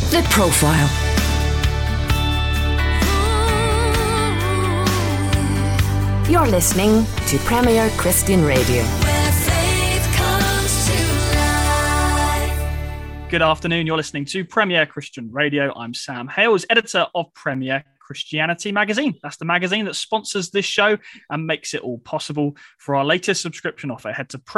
The Profile. You're listening to Premier Christian Radio. Where faith comes to life. Good afternoon. You're listening to Premier Christian Radio. I'm Sam Hales, editor of Premier Christianity magazine. That's the magazine that sponsors this show and makes it all possible. For our latest subscription offer, head to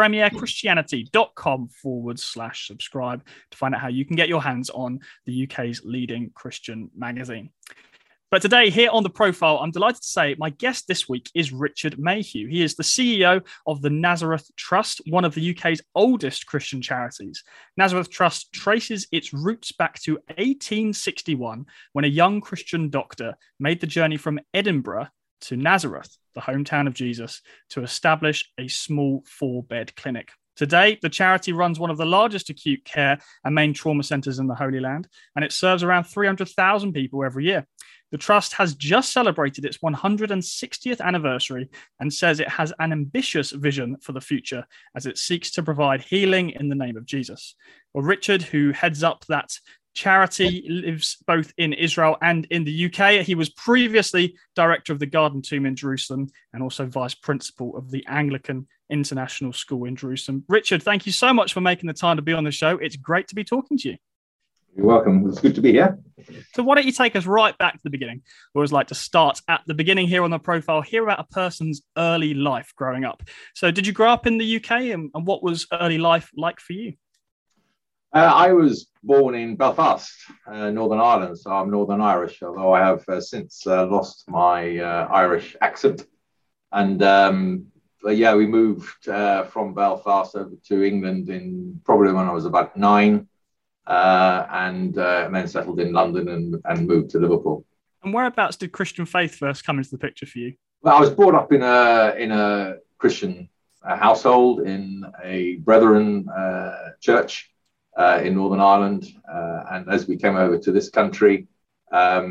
premierchristianity.com/subscribe to find out how you can get your hands on the UK's leading Christian magazine. But today, here on The Profile, I'm delighted to say my guest this week is Richard Mayhew. He is the CEO of the Nazareth Trust, one of the UK's oldest Christian charities. Nazareth Trust traces its roots back to 1861, when a young Christian doctor made the journey from Edinburgh to Nazareth, the hometown of Jesus, to establish a small 4-bed clinic. Today, the charity runs one of the largest acute care and main trauma centres in the Holy Land, and it serves around 300,000 people every year. The Trust has just celebrated its 160th anniversary and says it has an ambitious vision for the future as it seeks to provide healing in the name of Jesus. Well, Richard, who heads up that charity, lives both in Israel and in the UK. He was previously director of the Garden Tomb in Jerusalem and also vice principal of the Anglican International School in Jerusalem. Richard, thank you so much for making the time to be on the show. It's great to be talking to you. You're welcome. It's good to be here. So why don't you take us right back to the beginning? I always like to start at the beginning here on The Profile, hear about a person's early life growing up. So did you grow up in the UK and what was early life like for you? I was born in Belfast, Northern Ireland, so I'm Northern Irish, although I have since lost my Irish accent. And we moved from Belfast over to England in probably when I was about 9. And then settled in London and moved to Liverpool. And whereabouts did Christian faith first come into the picture for you? Well, I was brought up in a Christian household in a Brethren church in Northern Ireland. And as we came over to this country, I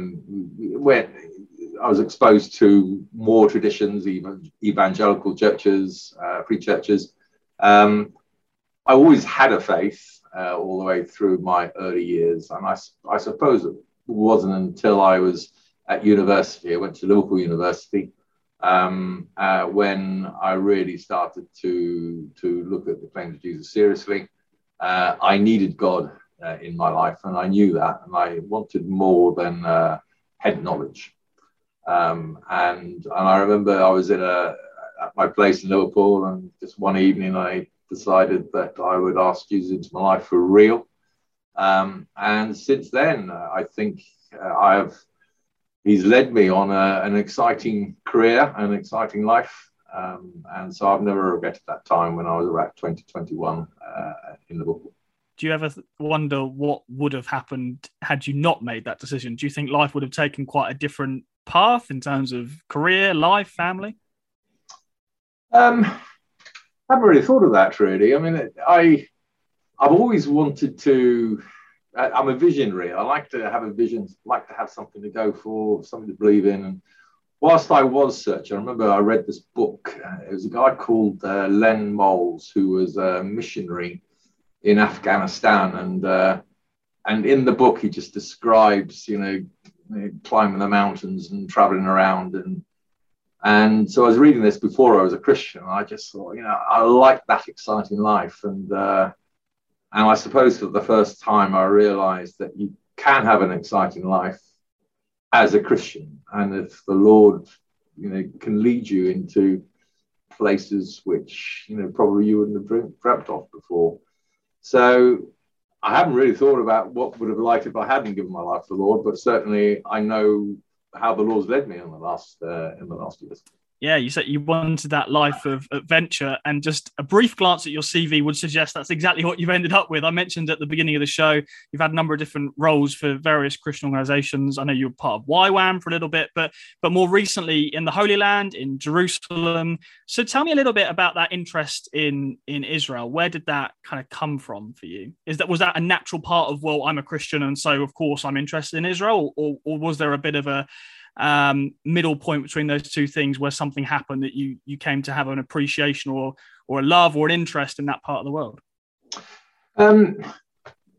was exposed to more traditions, even evangelical churches, free churches. I always had a faith. All the way through my early years. And I suppose it wasn't until I was at university, I went to Liverpool University, when I really started to look at the claims of Jesus seriously. I needed God in my life, and I knew that, and I wanted more than head knowledge. And I remember I was at my place in Liverpool, and just one evening I decided that I would ask Jesus into my life for real. And since then, I think he's led me on an exciting career, an exciting life. And so I've never regretted that time when I was about 2021 in Liverpool. Do you ever wonder what would have happened had you not made that decision? Do you think life would have taken quite a different path in terms of career, life, family? I haven't really thought of that, really. I mean, I've always wanted to. I'm a visionary. I like to have a vision, like to have something to go for, something to believe in. And whilst I was searching, I remember I read this book. It was a guy called Len Moles, who was a missionary in Afghanistan. And in the book, he just describes, climbing the mountains and traveling around. And so I was reading this before I was a Christian. And I just thought, I like that exciting life. And I suppose for the first time, I realized that you can have an exciting life as a Christian. And if the Lord, can lead you into places which, probably you wouldn't have dreamt of before. So I haven't really thought about what would have liked if I hadn't given my life to the Lord, but certainly I know how the Lord's led me in the last years. Yeah, you said you wanted that life of adventure, and just a brief glance at your CV would suggest that's exactly what you've ended up with. I mentioned at the beginning of the show, you've had a number of different roles for various Christian organizations. I know you were part of YWAM for a little bit, but more recently in the Holy Land, in Jerusalem. So tell me a little bit about that interest in Israel. Where did that kind of come from for you? Was that a natural part of, well, I'm a Christian and so of course I'm interested in Israel, or was there a bit of a middle point between those two things where something happened that you came to have an appreciation or a love or an interest in that part of the world?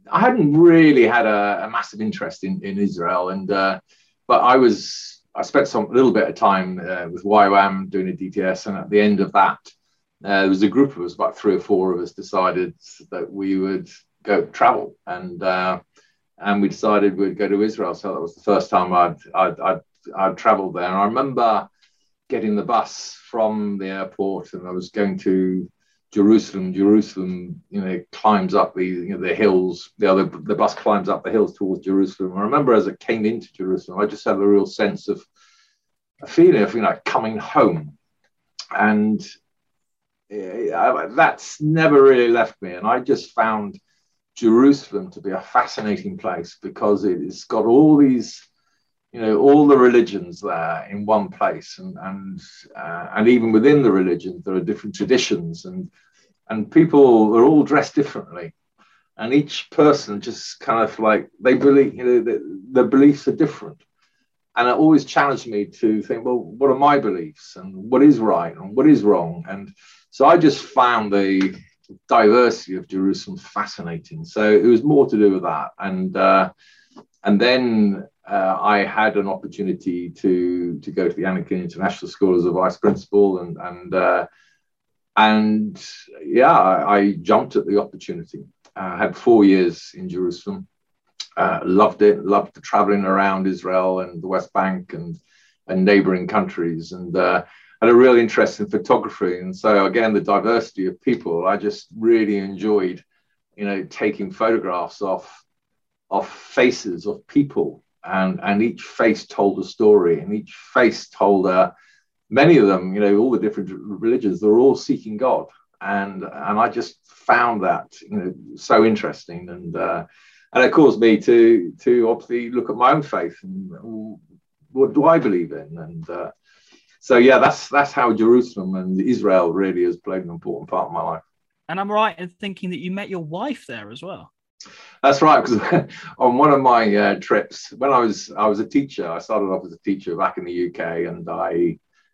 I hadn't really had a massive interest in Israel, and but I spent a little bit of time with YWAM doing a DTS, and at the end of that, there was a group of us, about 3 or 4 of us, decided that we would go travel, and we decided we'd go to Israel. So that was the first time I'd traveled there. And I remember getting the bus from the airport, and I was going to Jerusalem. Jerusalem, climbs up the hills. The bus climbs up the hills towards Jerusalem. I remember as it came into Jerusalem, I just had a real sense of a feeling of coming home, and that's never really left me. And I just found Jerusalem to be a fascinating place because it's got all these, all the religions there in one place, and even within the religions there are different traditions, and people are all dressed differently, and each person just kind of they believe, the beliefs are different, and it always challenged me to think, well, what are my beliefs, and what is right and what is wrong? And so I just found the diversity of Jerusalem fascinating. So it was more to do with that, and then I had an opportunity to go to the Anglican International School as a vice principal, and I jumped at the opportunity. I had 4 years in Jerusalem, loved it, loved the traveling around Israel and the West Bank and neighboring countries, and had a real interest in photography. And so again, the diversity of people, I just really enjoyed, taking photographs of faces of people, and each face told a story, and each face told many of them, all the different religions, they're all seeking God, and I just found that so interesting, and it caused me to obviously look at my own faith and what do I believe in, and so that's how Jerusalem and Israel really has played an important part of my life. And I'm right in thinking that you met your wife there as well. That's right, because on one of my trips, when I was a teacher, I started off as a teacher back in the UK, and I,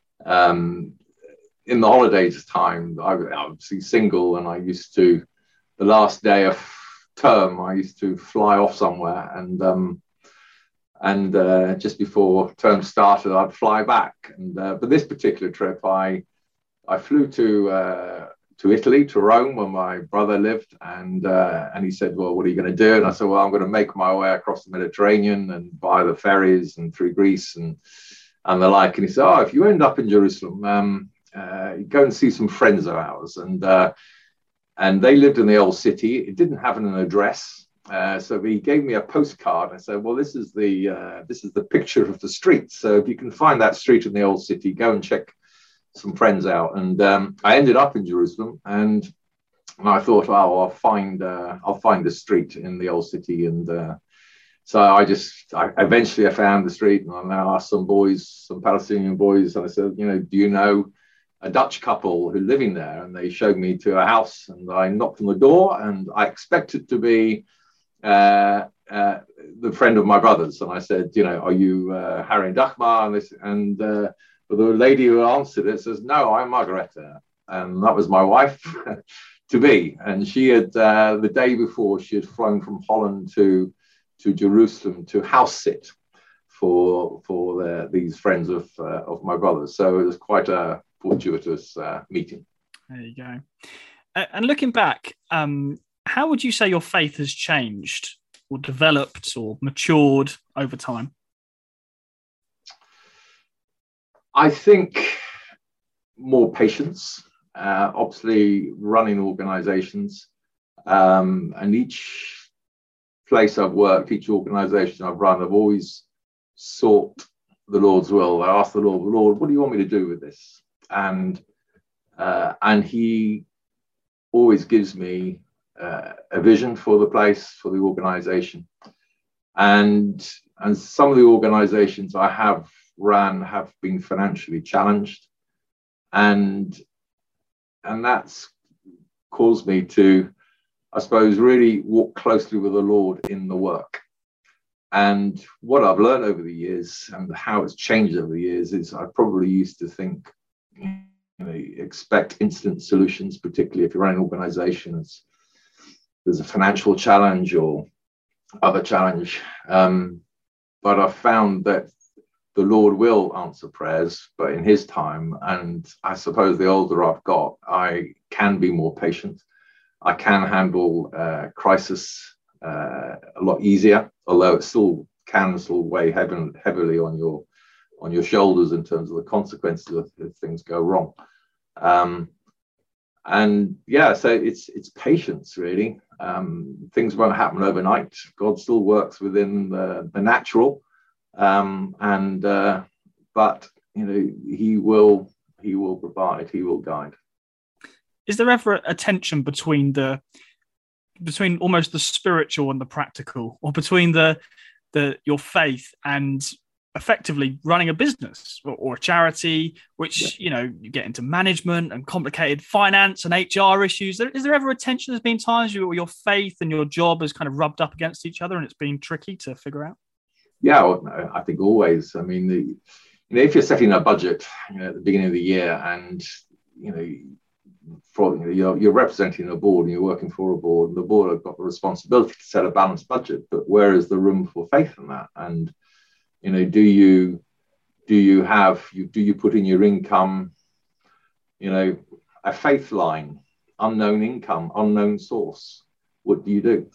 in the holidays time, I was obviously single, and I used to, the last day of term, I used to fly off somewhere, and just before term started, I'd fly back. And but this particular trip, I flew to Italy, to Rome, where my brother lived, and he said, well, what are you going to do? And I said, well, I'm going to make my way across the Mediterranean and by the ferries and through Greece and the like. And he said, oh, if you end up in Jerusalem, go and see some friends of ours. And they lived in the old city. It didn't have an address. So he gave me a postcard and said, well, this is the picture of the street. So if you can find that street in the old city, go and check some friends out. And I ended up in Jerusalem, and I thought, oh, I'll find the street in the old city. And so I eventually found the street, and I now asked some Palestinian boys, and I said, do you know a Dutch couple who are living there? And they showed me to a house, and I knocked on the door, and I expected to be the friend of my brother's, and I said, are you Harry and Dachmar? But the lady who answered it says, no, I'm Margareta. And that was my wife to be. And she had, the day before, she had flown from Holland to Jerusalem to house sit for these friends of my brother's. So it was quite a fortuitous meeting. There you go. And looking back, how would you say your faith has changed or developed or matured over time? I think more patience, obviously running organizations, and each place I've worked, each organization I've run, I've always sought the Lord's will. I asked the Lord, what do you want me to do with this? And he always gives me a vision for the place, for the organization. And some of the organizations I have ran have been financially challenged, and that's caused me to, I suppose, really walk closely with the Lord in the work. And what I've learned over the years and how it's changed over the years is I probably used to think, expect instant solutions, particularly if you're running organizations. there's a financial challenge or other challenge. But I've found that the Lord will answer prayers, but in his time. And I suppose the older I've got, I can be more patient. I can handle crisis a lot easier, although it still can weigh heavily on your shoulders in terms of the consequences if things go wrong. And yeah, so it's patience really. Things won't happen overnight. God still works within the natural, but he will provide, he will guide. Is there ever a tension between almost the spiritual and the practical, or between your faith and effectively running a business or a charity, which you get into management and complicated finance and HR issues? Is there ever a tension? There's been times where your faith and your job has kind of rubbed up against each other and it's been tricky to figure out? Yeah, well, I think always. I mean, if you're setting a budget at the beginning of the year and you're representing a board and you're working for a board, and the board have got the responsibility to set a balanced budget, but where is the room for faith in that? And do you put in your income, a faith line, unknown income, unknown source? What do you do?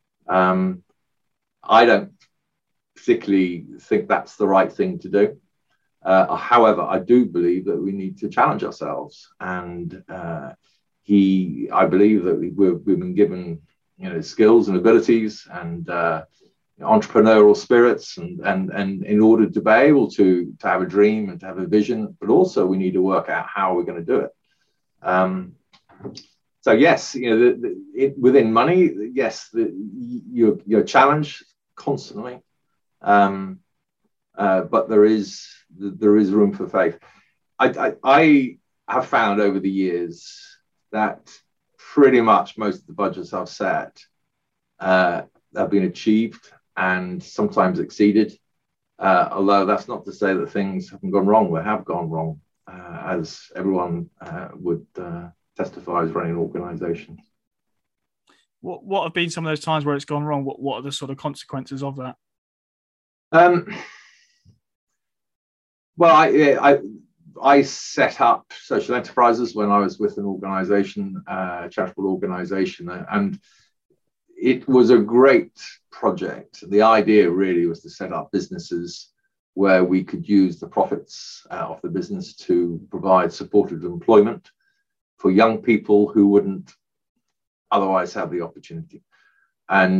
I don't particularly think that's the right thing to do. However, I do believe that we need to challenge ourselves, and I believe that we've been given skills and abilities and entrepreneurial spirits, and in order to be able to have a dream and to have a vision, but also we need to work out how we're going to do it. So yes, within money, yes, you're challenged constantly, but there is room for faith. I have found over the years that pretty much most of the budgets I've set have been achieved and sometimes exceeded, although that's not to say that things haven't gone wrong. They have gone wrong, as everyone would testify as running organizations. What have been some of those times where it's gone wrong? What are the sort of consequences of that? Well, I set up social enterprises when I was with an organization, a charitable organization, and it was a great project. The idea really was to set up businesses where we could use the profits of the business to provide supported employment for young people who wouldn't otherwise have the opportunity. And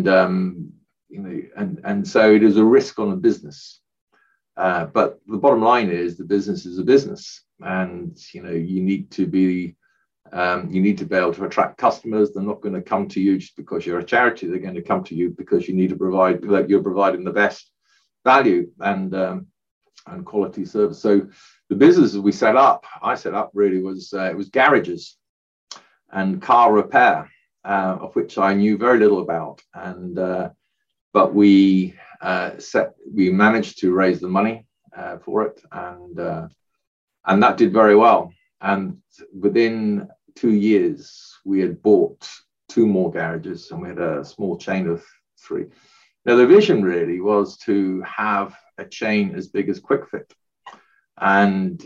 so it is a risk on a business. But the bottom line is the business is a business, and you need to be able to attract customers. They're not going to come to you just because you're a charity. They're going to come to you because you need to provide that you're providing the best value and quality service. So the businesses I set up really was it was garages and car repair, of which I knew very little about, but we managed to raise the money for it, and that did very well. And within 2 years, we had bought 2 more garages, and we had a small chain of 3. Now, the vision really was to have a chain as big as QuickFit, and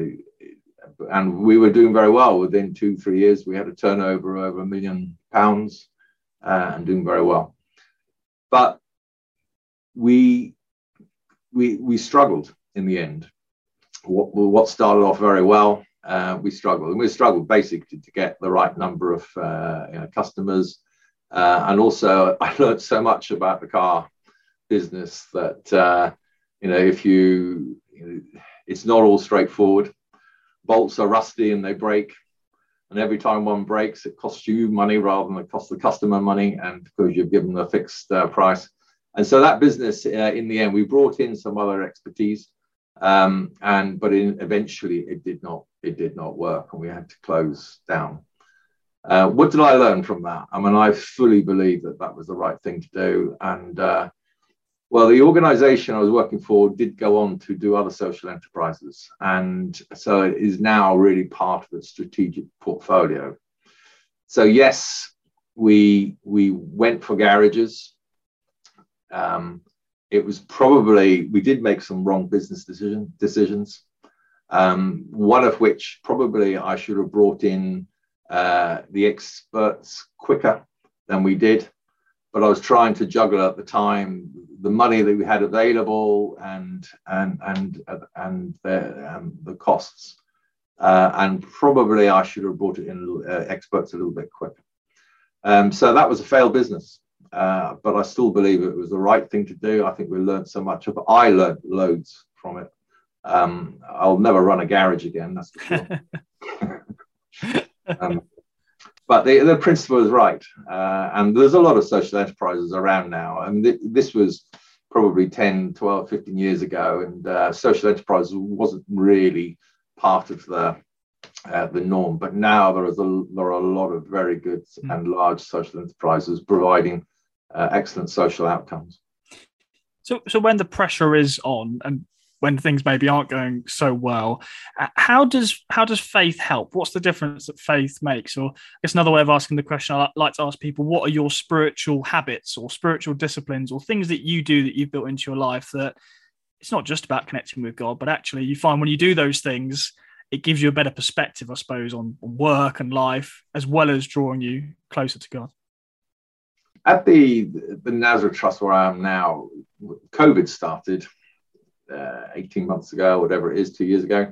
we were doing very well. Within 2-3 years, we had a turnover over £1 million and doing very well. But we struggled in the end. What started off very well, we struggled, and we struggled basically to get the right number of customers, and also I learned so much about the car business that it's not all straightforward. Bolts are rusty and they break, and every time one breaks, it costs you money rather than it costs the customer money, and because you've given them a fixed price. And so that business, in the end, we brought in some other expertise, eventually it did not work, and we had to close down. What did I learn from that? I mean, I fully believe that was the right thing to do. And the organization I was working for did go on to do other social enterprises, and so it is now really part of the strategic portfolio. So yes, we went for garages. It was probably, we did make some wrong business decisions. One of which probably I should have brought in the experts quicker than we did, but I was trying to juggle at the time the money that we had available and the costs, and probably I should have brought in experts a little bit quicker. So that was a failed business, but I still believe it was the right thing to do. I think we learned so much of it. I learned loads from it. I'll never run a garage again, that's for sure. But the principle is right. And there's a lot of social enterprises around now. And this was probably 10, 12, 15 years ago. And social enterprise wasn't really part of the norm. But now there are a lot of very good and large social enterprises providing excellent social outcomes. So when the pressure is on and when things maybe aren't going so well, how does faith help? What's the difference that faith makes? Or I guess another way of asking the question, I like to ask people, what are your spiritual habits or spiritual disciplines or things that you do that you've built into your life that it's not just about connecting with God, but actually you find when you do those things, it gives you a better perspective, I suppose, on work and life, as well as drawing you closer to God? At the Nazareth Trust where I am now, COVID started 18 months ago, whatever it is, 2 years ago.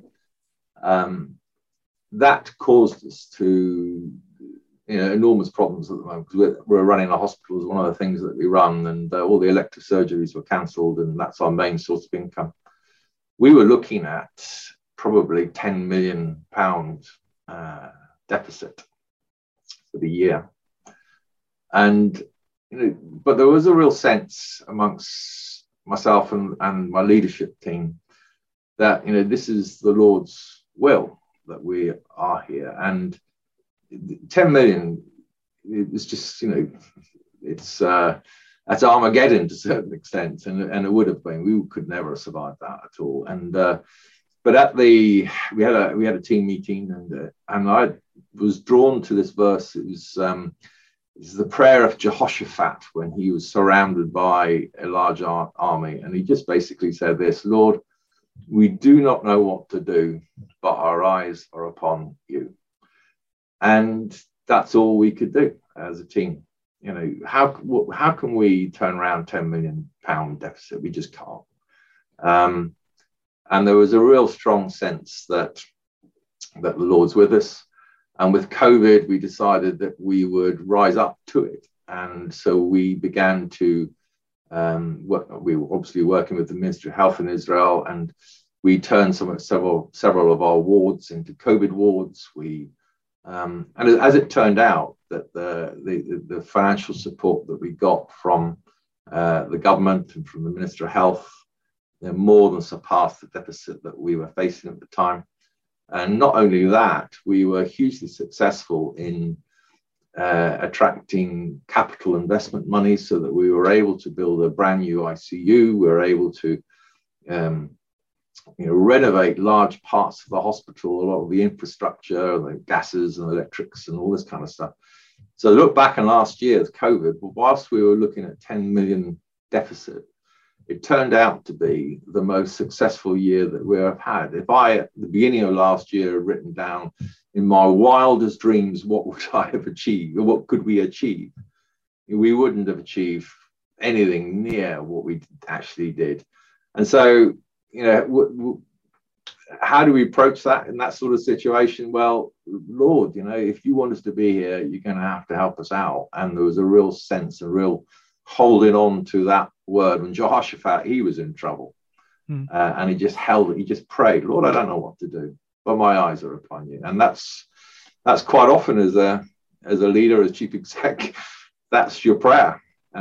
That caused us to, enormous problems at the moment, because we're running a hospital as one of the things that we run, and all the elective surgeries were cancelled, and that's our main source of income. We were looking at probably £10 million deficit for the year. And, but there was a real sense amongst myself and my leadership team that, this is the Lord's will that we are here. And 10 million is just, it's that's Armageddon to a certain extent, and it would have been. We could never have survived that at all. And but we had a team meeting, and I was drawn to this verse. It was it's the prayer of Jehoshaphat when he was surrounded by a large army, and he just basically said this: Lord, we do not know what to do, but our eyes are upon you. And that's all we could do as a team. How can we turn around £10 million deficit? We just can't. And there was a real strong sense that the Lord's with us. And with COVID, we decided that we would rise up to it. And so we began to we were obviously working with the Ministry of Health in Israel, and we turned several of our wards into COVID wards. And as it turned out, that the financial support that we got from the government and from the Ministry of Health more than surpassed the deficit that we were facing at the time. And not only that, we were hugely successful in attracting capital investment money so that we were able to build a brand new ICU. We were able to renovate large parts of the hospital, a lot of the infrastructure, the gases and electrics and all this kind of stuff. So look back in last year's COVID, whilst we were looking at 10 million deficit, it turned out to be the most successful year that we have had. If I, at the beginning of last year, had written down in my wildest dreams, what would I have achieved, or what could we achieve? We wouldn't have achieved anything near what we actually did. And so, how do we approach that in that sort of situation? Well, Lord, if you want us to be here, you're going to have to help us out. And there was a real sense, a real holding on to that word. When Jehoshaphat, he was in trouble, and he just held it. He just prayed, Lord, I don't know what to do, but my eyes are upon you. And that's quite often as a leader, as chief exec, that's your prayer.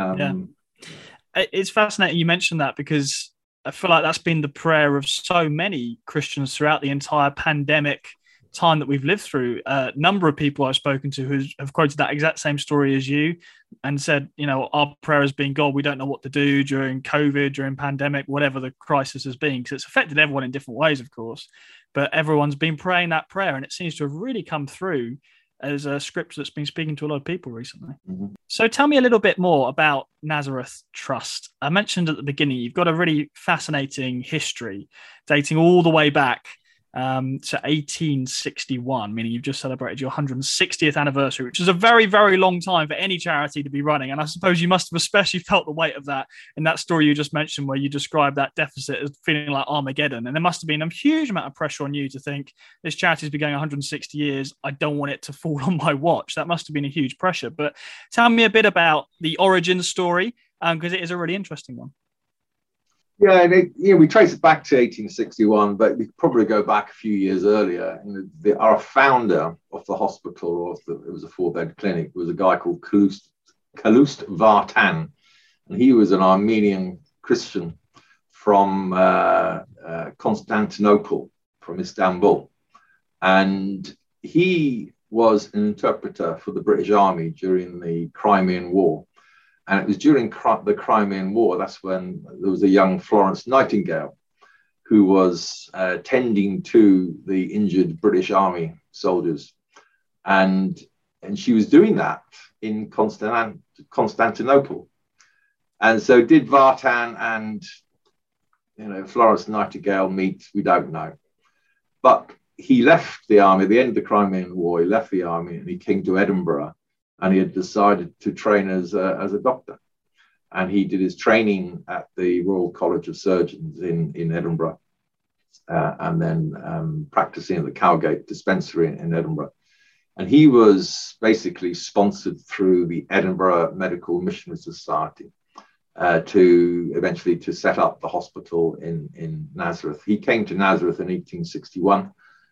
It's fascinating you mentioned that, because I feel like that's been the prayer of so many Christians throughout the entire pandemic time that we've lived through. A number of people I've spoken to who have quoted that exact same story as you and said, our prayer has been, God, we don't know what to do during COVID, during pandemic, whatever the crisis has been, because it's affected everyone in different ways, of course, but everyone's been praying that prayer, and it seems to have really come through. as a script that's been speaking to a lot of people recently. Mm-hmm. So tell me a little bit more about Nazareth Trust. I mentioned at the beginning, you've got a really fascinating history dating all the way back to 1861, meaning you've just celebrated your 160th anniversary, which is a very, very long time for any charity to be running. And I suppose you must have especially felt the weight of that in that story you just mentioned, where you described that deficit as feeling like Armageddon. And there must have been a huge amount of pressure on you to think, this charity's been going 160 years. I don't want it to fall on my watch. That must have been a huge pressure. But tell me a bit about the origin story, because it is a really interesting one. Yeah, and we trace it back to 1861, but we could probably go back a few years earlier. Our founder of the hospital, it was a 4-bed clinic, was a guy called Calouste Vartan, and he was an Armenian Christian from Constantinople, from Istanbul, and he was an interpreter for the British Army during the Crimean War. And it was during the Crimean War, that's when there was a young Florence Nightingale who was tending to the injured British Army soldiers. And she was doing that in Constantinople. And so did Vartan and Florence Nightingale meet? We don't know. But he left the army at the end of the Crimean War. He left the army and he came to Edinburgh. And he had decided to train as a doctor. And he did his training at the Royal College of Surgeons in Edinburgh, and then practicing at the Cowgate Dispensary in Edinburgh. And he was basically sponsored through the Edinburgh Medical Missionary Society to eventually to set up the hospital in Nazareth. He came to Nazareth in 1861,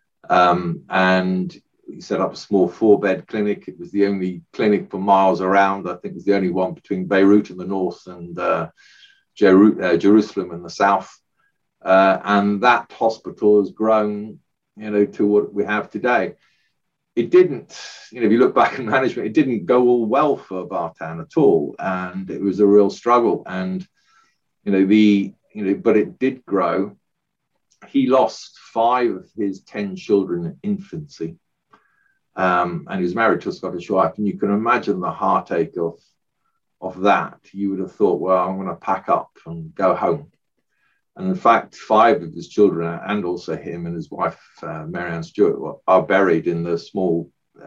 and he set up a small 4-bed clinic. It was the only clinic for miles around. I think it was the only one between Beirut in the north and Jerusalem in the south. And that hospital has grown, to what we have today. It didn't, if you look back in management, it didn't go all well for Vartan at all. And it was a real struggle. And, but it did grow. He lost 5 of his 10 children in infancy. And he was married to a Scottish wife, and you can imagine the heartache of that. You would have thought, well, I'm going to pack up and go home. And in fact, 5 of his children, and also him and his wife, Mary Ann Stewart, are buried in the small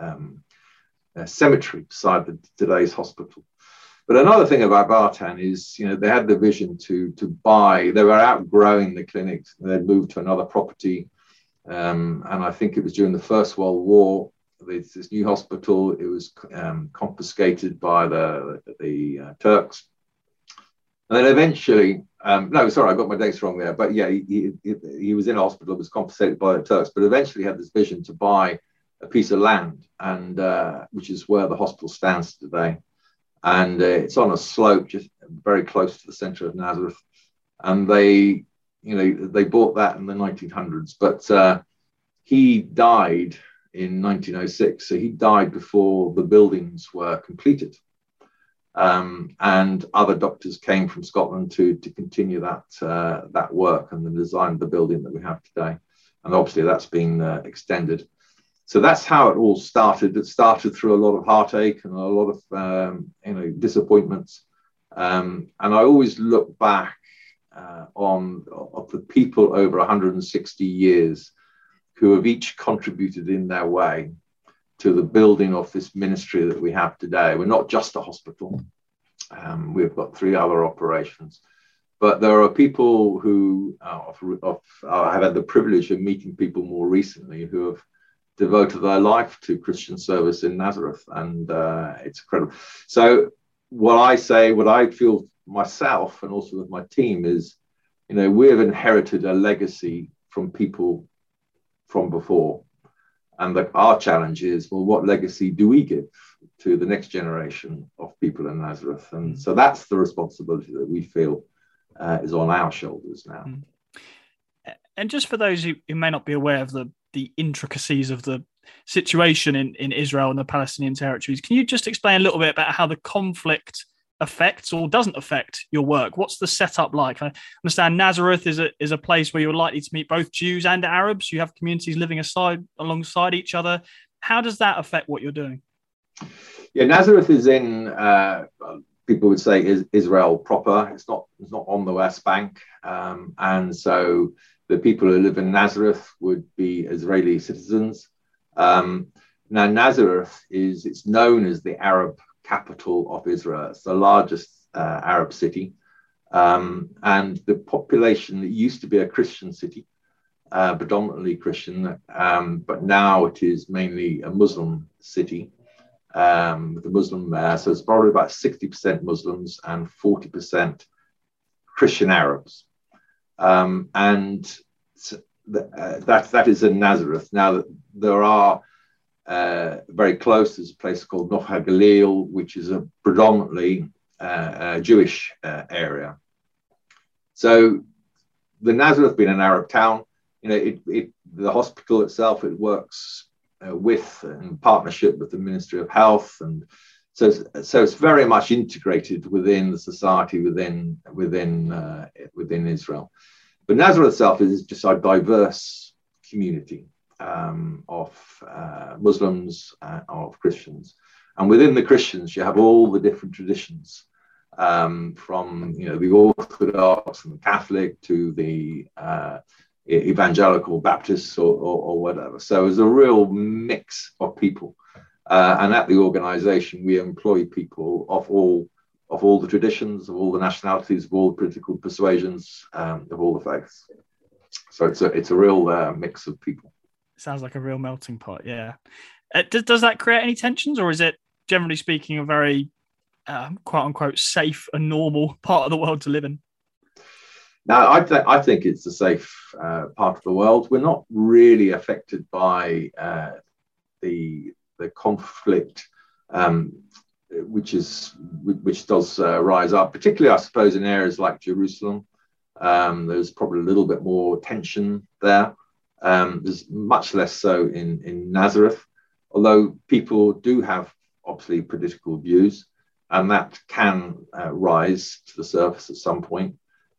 cemetery beside today's hospital. But another thing about Vartan is, they had the vision to buy. They were outgrowing the clinics. They'd moved to another property, and I think it was during the First World War. This new hospital, it was confiscated by the Turks, and then eventually, I got my dates wrong there. But yeah, he was in a hospital, was confiscated by the Turks, but eventually had this vision to buy a piece of land, and which is where the hospital stands today, and it's on a slope just very close to the centre of Nazareth, and they bought that in the 1900s, but he died in 1906. So he died before the buildings were completed. And other doctors came from Scotland to continue that work and the design of the building that we have today. And obviously that's been extended. So that's how it all started. It started through a lot of heartache and a lot of disappointments. And I always look back on the people over 160 years who have each contributed in their way to the building of this ministry that we have today. We're not just a hospital. We've got 3 other operations. But there are people who have had the privilege of meeting people more recently who have devoted their life to Christian service in Nazareth. And it's incredible. So what I feel myself and also with my team is, we have inherited a legacy from people from before. And our challenge is, well, what legacy do we give to the next generation of people in Nazareth? And so that's the responsibility that we feel is on our shoulders now. And just for those who may not be aware of the intricacies of the situation in Israel and the Palestinian territories, can you just explain a little bit about how the conflict affects or doesn't affect your work? What's the setup like? I understand Nazareth is a place where you're likely to meet both Jews and Arabs. You have communities living alongside each other. How does that affect what you're doing? Yeah, Nazareth is in, people would say, is Israel proper. It's not on the West Bank. And so the people who live in Nazareth would be Israeli citizens. Now, Nazareth it's known as the Arab capital of Israel. It's the largest Arab city. And the population, it used to be a Christian city, predominantly Christian, but now it is mainly a Muslim city. The Muslim, so it's probably about 60% Muslims and 40% Christian Arabs. And that is in Nazareth. Now, there are very close, there's a place called Nof HaGalil, which is a predominantly Jewish area. So the Nazareth being an Arab town, the hospital itself, it works with in partnership with the Ministry of Health, and so it's very much integrated within the society within Israel. But Nazareth itself is just a diverse community of Muslims, of Christians, and within the Christians you have all the different traditions, from the Orthodox and the Catholic to the evangelical Baptists or whatever. So it's a real mix of people, and at the organization we employ people of all the traditions, of all the nationalities, of all the political persuasions, of all the faiths. So it's a real mix of people. Sounds like a real melting pot. Yeah. Does that create any tensions, or is it, generally speaking, a very quote unquote safe and normal part of the world to live in? No, I think it's a safe part of the world. We're not really affected by the conflict, which does rise up, particularly, I suppose, in areas like Jerusalem. There's probably a little bit more tension there. There's much less so in Nazareth, although people do have obviously political views, and that can rise to the surface at some point.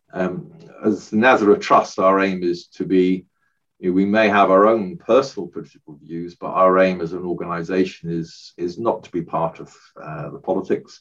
As the Nazareth Trust, our aim is to be, we may have our own personal political views, but our aim as an organization is not to be part of the politics.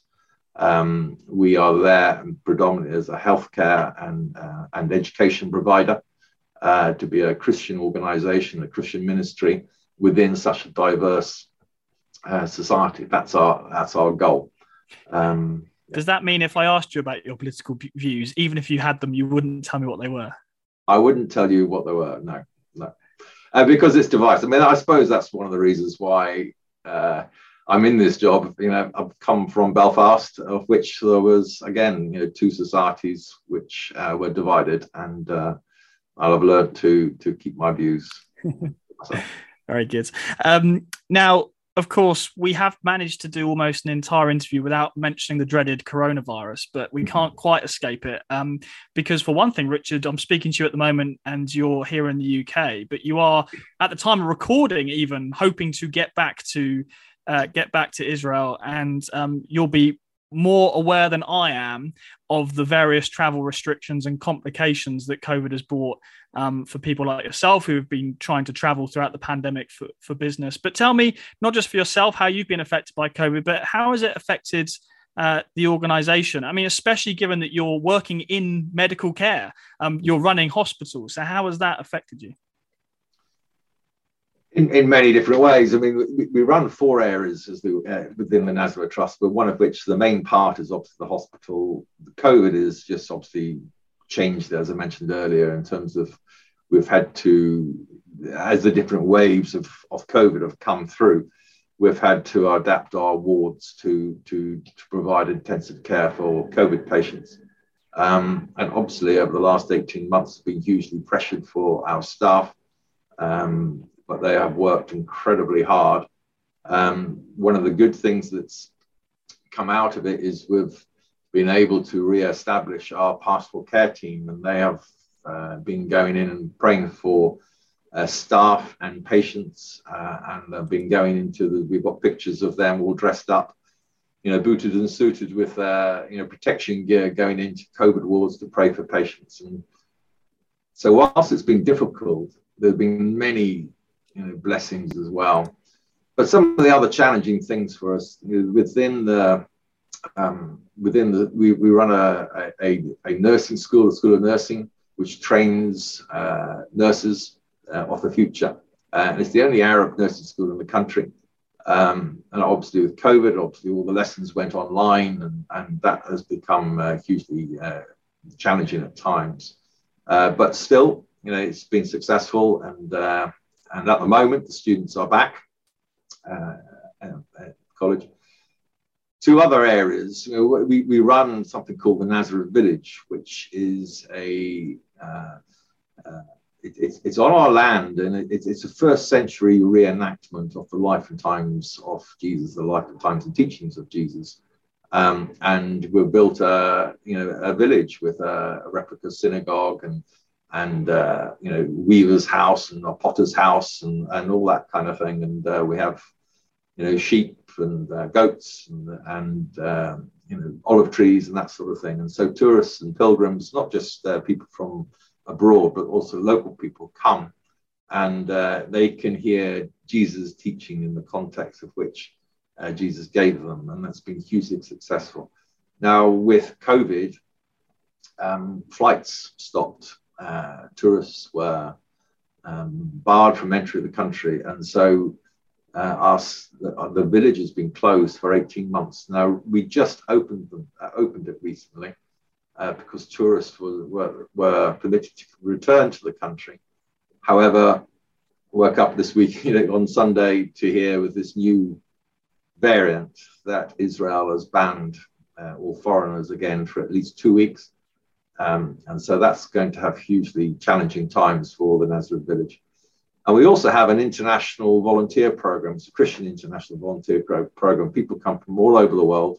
We are there predominantly as a healthcare and education provider, to be a Christian organization, a Christian ministry within such a diverse society. That's our goal. Does that mean if I asked you about your political views, even if you had them, you wouldn't tell me what they were? I wouldn't tell you what they were, no. Because it's divisive. I mean, I suppose that's one of the reasons why I'm in this job. I've come from Belfast, of which there was, again, two societies which were divided, and I'll have learned to keep my views. So. Very good. Now, of course, we have managed to do almost an entire interview without mentioning the dreaded coronavirus, but we can't quite escape it. Because for one thing, Richard, I'm speaking to you at the moment and you're here in the UK, but you are, at the time of recording, even hoping to get back to Israel, and you'll be more aware than I am of the various travel restrictions and complications that COVID has brought for people like yourself who have been trying to travel throughout the pandemic for business. But tell me, not just for yourself, how you've been affected by COVID, but how has it affected the organization? I mean, especially given that you're working in medical care, you're running hospitals. So how has that affected you? In many different ways. I mean, we run 4 areas within the Nazareth Trust, but one of which the main part is obviously the hospital. COVID is just obviously changed, as I mentioned earlier, in terms of we've had to, as the different waves of COVID have come through, we've had to adapt our wards to provide intensive care for COVID patients. And obviously, over the last 18 months, it's been hugely pressured for our staff. But they have worked incredibly hard. One of the good things that's come out of it is we've been able to re-establish our pastoral care team, and they have been going in and praying for staff and patients, and have been going into we've got pictures of them all dressed up, booted and suited with protection gear, going into COVID wards to pray for patients. And so whilst it's been difficult, there have been many blessings as well. But some of the other challenging things for us within the we run a nursing school, a school of nursing, which trains nurses of the future. And it's the only Arab nursing school in the country. And obviously with COVID, obviously all the lessons went online, and that has become hugely challenging at times. But still, it's been successful, and at the moment the students are back at college. Two other areas, we run something called the Nazareth Village, which is it's on our land, and it's a first century reenactment of the life and times of Jesus, the life and times and teachings of Jesus. And we've built a village with a replica synagogue and weaver's house and a potter's house and all that kind of thing. And we have sheep and goats and olive trees and that sort of thing. And so tourists and pilgrims, not just people from abroad, but also local people, come and they can hear Jesus teaching in the context of which Jesus gave them, and that's been hugely successful. Now with COVID, flights stopped, tourists were barred from entering the country, and so the village has been closed for 18 months. Now we just opened it recently because tourists were permitted to return to the country. However, I woke up this week on Sunday to hear with this new variant that Israel has banned all foreigners again for at least 2 weeks. And so that's going to have hugely challenging times for the Nazareth Village. And we also have an international volunteer program. It's a Christian international volunteer program. People come from all over the world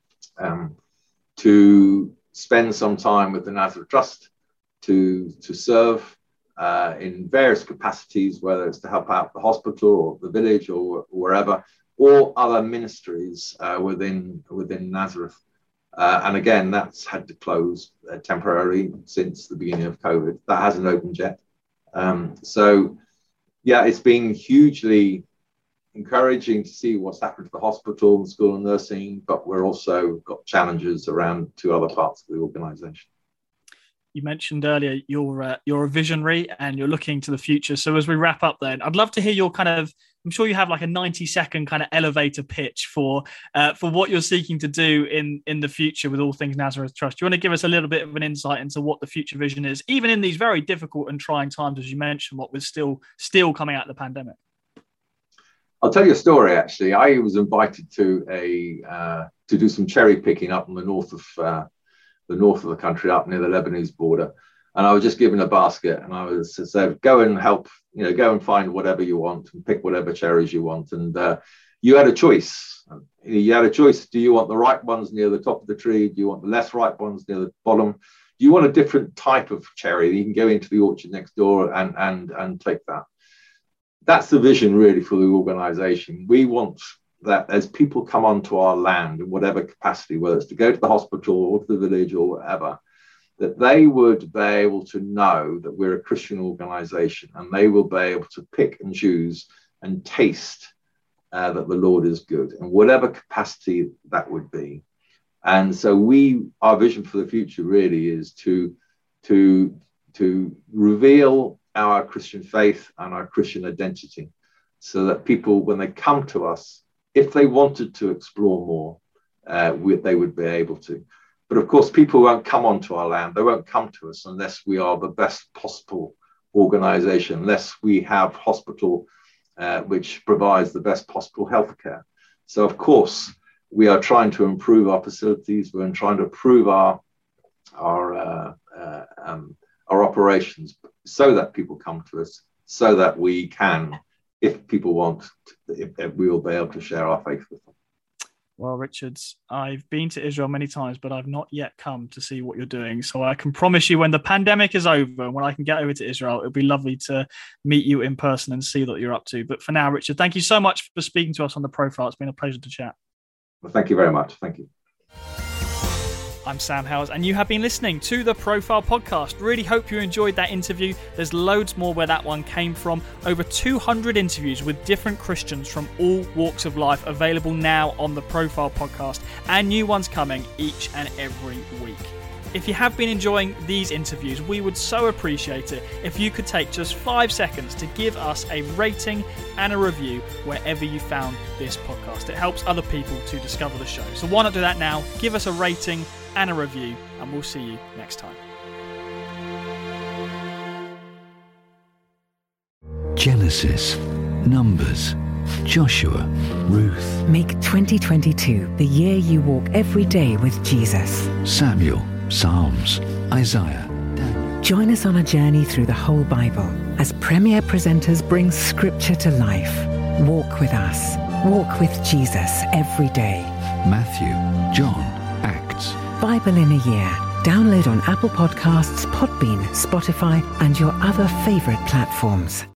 to spend some time with the Nazareth Trust, to serve in various capacities, whether it's to help out the hospital or the village or wherever, or other ministries within Nazareth. And again, that's had to close temporarily since the beginning of COVID. That hasn't opened yet. So, yeah, it's been hugely encouraging to see what's happened to the hospital and school of nursing, but we're also got challenges around two other parts of the organisation. You mentioned earlier you're a visionary and you're looking to the future. So as we wrap up then, I'd love to hear your I'm sure you have like a 90-second kind of elevator pitch for what you're seeking to do in the future with all things Nazareth Trust. Do you want to give us a little bit of an insight into what the future vision is, even in these very difficult and trying times, as you mentioned, what was still coming out of the pandemic? I'll tell you a story, actually. I was invited to do some cherry picking up in the north of the country, up near the Lebanese border. And I was just given a basket, and I was said, go and help, go and find whatever you want and pick whatever cherries you want. And you had a choice. Do you want the ripe ones near the top of the tree? Do you want the less ripe ones near the bottom? Do you want a different type of cherry? You can go into the orchard next door and take that. That's the vision really for the organisation. We want that as people come onto our land in whatever capacity, whether it's to go to the hospital or to the village or whatever, that they would be able to know that we're a Christian organisation, and they will be able to pick and choose and taste that the Lord is good in whatever capacity that would be. And so our vision for the future really is to reveal our Christian faith and our Christian identity, so that people, when they come to us, if they wanted to explore more, they would be able to. But of course, people won't come onto our land. They won't come to us unless we are the best possible organisation, unless we have hospital which provides the best possible healthcare. So of course, we are trying to improve our facilities. We're trying to improve our operations so that people come to us, so that we can, if people want, if we will be able to share our faith with them. Well, Richard, I've been to Israel many times, but I've not yet come to see what you're doing. So I can promise you when the pandemic is over and when I can get over to Israel, it'll be lovely to meet you in person and see what you're up to. But for now, Richard, thank you so much for speaking to us on The Profile. It's been a pleasure to chat. Well, thank you very much. Thank you. I'm Sam Howes, and you have been listening to the Profile Podcast. Really hope you enjoyed that interview. There's loads more where that one came from. Over 200 interviews with different Christians from all walks of life available now on the Profile Podcast, and new ones coming each and every week. If you have been enjoying these interviews, we would so appreciate it if you could take just 5 seconds to give us a rating and a review wherever you found this podcast. It helps other people to discover the show. So why not do that now? Give us a rating and a review, and we'll see you next time. Genesis, Numbers, Joshua, Ruth. Make 2022 the year you walk every day with Jesus. Samuel, Psalms, Isaiah, Daniel. Join us on a journey through the whole Bible as Premier Presenters bring Scripture to life. Walk with us. Walk with Jesus every day. Matthew, John, Acts. Bible in a Year. Download on Apple Podcasts, Podbean, Spotify, and your other favorite platforms.